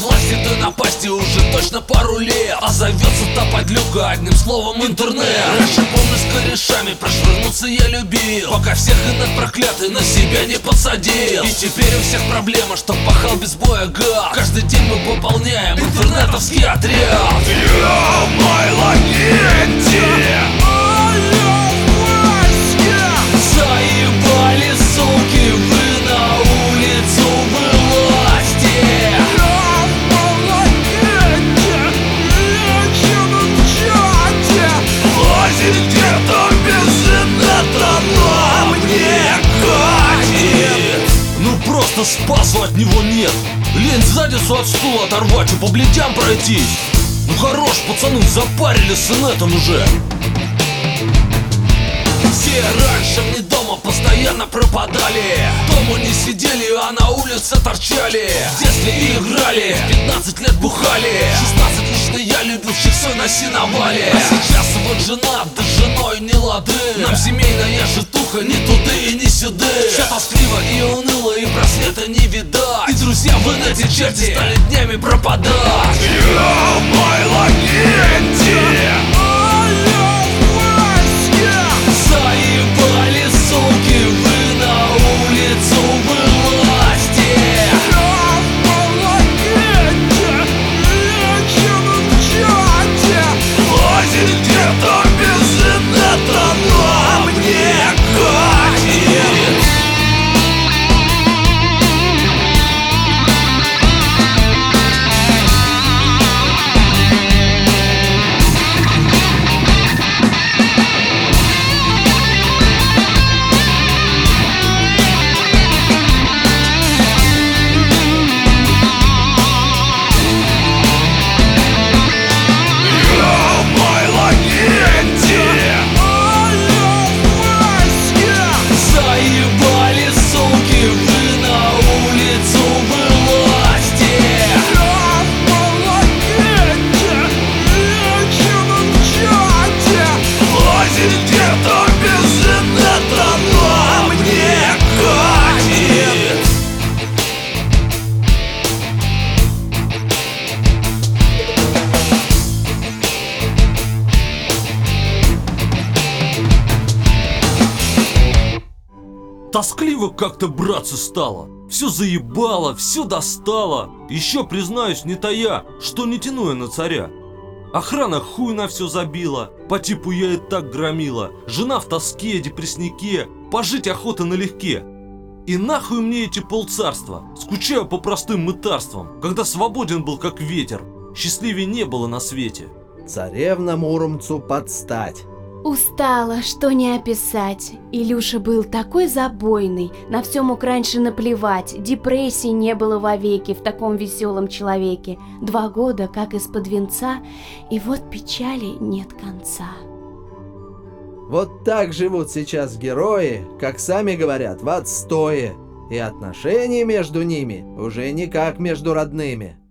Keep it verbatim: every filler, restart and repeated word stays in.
власти до напасти уже точно пару лет, а зовется та подлюга одним словом интернет. Раньше, помню, с корешами прошвырнуться я любил, пока всех иных проклятый на себя не подсадил. И теперь у всех проблема, что пахал без боя гад. Каждый день мы пополняем интернетовский отряд. Я в моей лагенте заебали, суки, вы на улицу вылазьте. Я в лагенте, лечим в чате. Лазить где-то без инета нам не катит. Ну просто спасу от него нет. Лень задницу от стула оторвать и по бледям пройтись. Ну хорош, пацаны, запарили с инетом уже. Все раньше мне дома постоянно пропадали, дома не сидели, а на улице торчали. В детстве и играли, в пятнадцать лет бухали, шестнадцать лично я любивших свой на сеновале. А сейчас вот жена, да с женой не лады. Нам семейная житуха ни туды и ни сюды. Все тоскливо и уныло, и просвета не видать. И друзья в инете черти стали днями пропадать. Я в моей лагенте заебали, суки, вы на улицу вылазьте. Я в лагенте, лечим в чате. Лазить где-то без инета нам не катит. Тоскливо как-то, братцы, стало. Все заебало, все достало. Еще, признаюсь, не тая, что не тяну я на царя. Охрана хуй на все забила, по типу я и так громила. Жена в тоске, депрессняке, пожить охота налегке. И нахуй мне эти полцарства, скучаю по простым мытарствам, когда свободен был как ветер, счастливее не было на свете. Царевна Муромцу подстать. Устала, что не описать. Илюша был такой забойный, на все мог раньше наплевать. Депрессии не было вовеки в таком веселом человеке. Два года, как из-под венца, и вот печали нет конца. Вот так живут сейчас герои, как сами говорят, в отстое. И отношения между ними уже не как между родными.